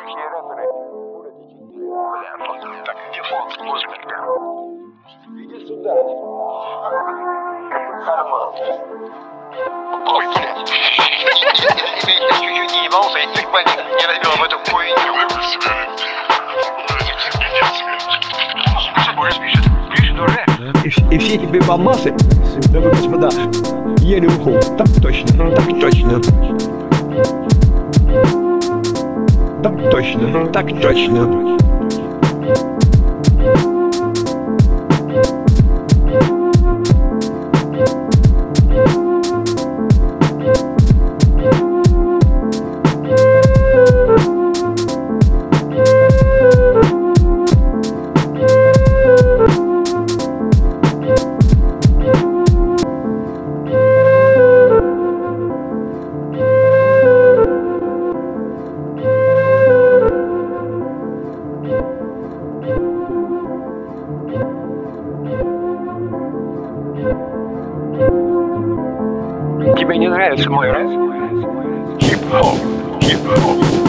Следующие рэперы будут бля, так, где фон музыки? Иди сюда. Карман. Ой, блядь. Я чуть-чуть не ебался, я чуть не разбил об эту хуйню. Пишет уже. И все эти бомбасы, дамы и господа, ели уху. Так точно, так точно. Так точно, так точно. Тебе не нравится мой рэп? Хип-хоп, хип-хоп.